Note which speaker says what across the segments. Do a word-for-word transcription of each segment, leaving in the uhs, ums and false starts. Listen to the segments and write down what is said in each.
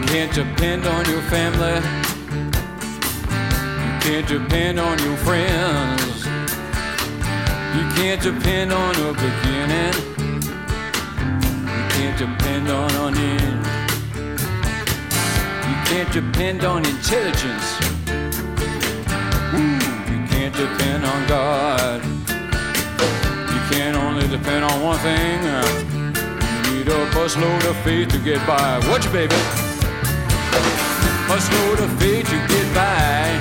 Speaker 1: can't depend on your family. You can't depend on your friends. You can't depend on a beginning. You can't depend on an end. You can't depend on intelligence. Ooh, you can't depend on God. You can only depend on one thing. You need a busload of faith to get by. Watch it, baby. Busload of faith to get by.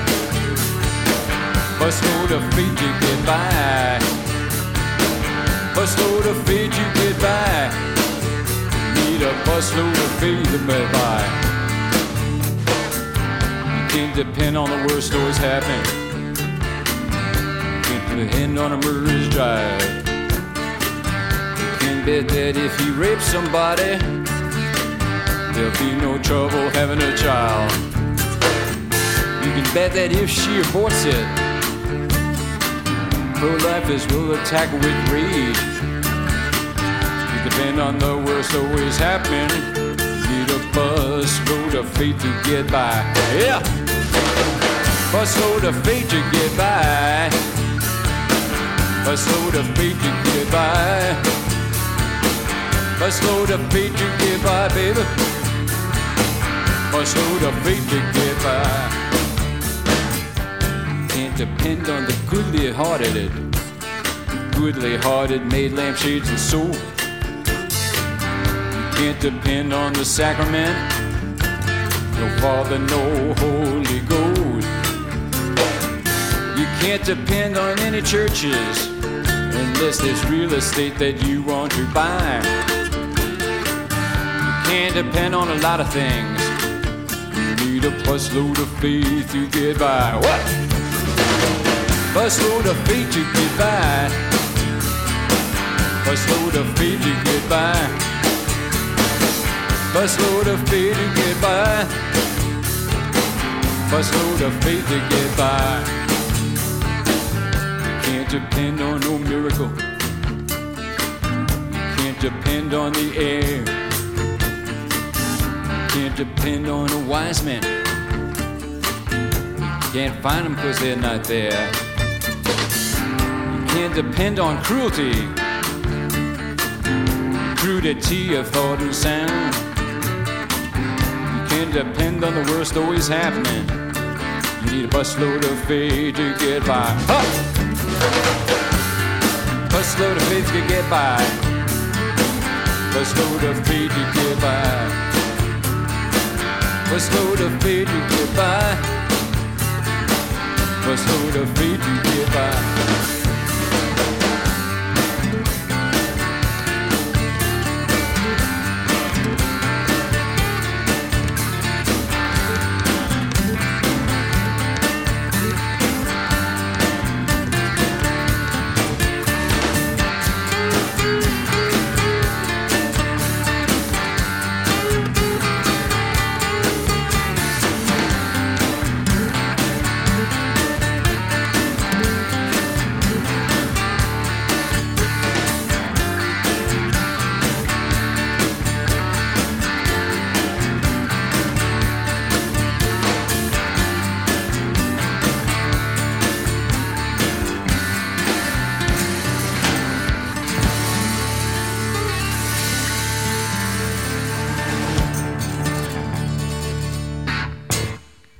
Speaker 1: Busload of faith to get by. Busload of faith to get by. Need a busload of faith to get by. You can't depend on the worst always happening. You can't depend on a murderer's drive. You can bet that if you rape somebody, there'll be no trouble having a child. You can bet that if she aborts it, pro-lifers will attack with rage. You depend on the worst always happening. Need a busload of faith to get by. Yeah! Busload of faith to get by. Busload of faith to get by. Busload of faith to get by, baby. Busload of faith to get by. Can't depend on the goodly-hearted. Goodly-hearted made lampshades and soul. You can't depend on the sacrament. No Father, no Holy Ghost. You can't depend on any churches unless there's real estate that you want to buy. You can't depend on a lot of things. You need a busload of faith to get by. What? Busload of faith to get by. Busload of faith to get by. Busload of faith to get by. Busload of faith to get by. You can't depend on no miracle. You can't depend on the air. You can't depend on a wise man. You can't find them because they're not there. You can't depend on cruelty. Crudity of thought and sound. You can't depend on the worst always happening. You need a busload of faith to get by. Huh! Busload of faith to get by. Busload of faith to get by. Busload of faith to get by. Busload of faith to get by.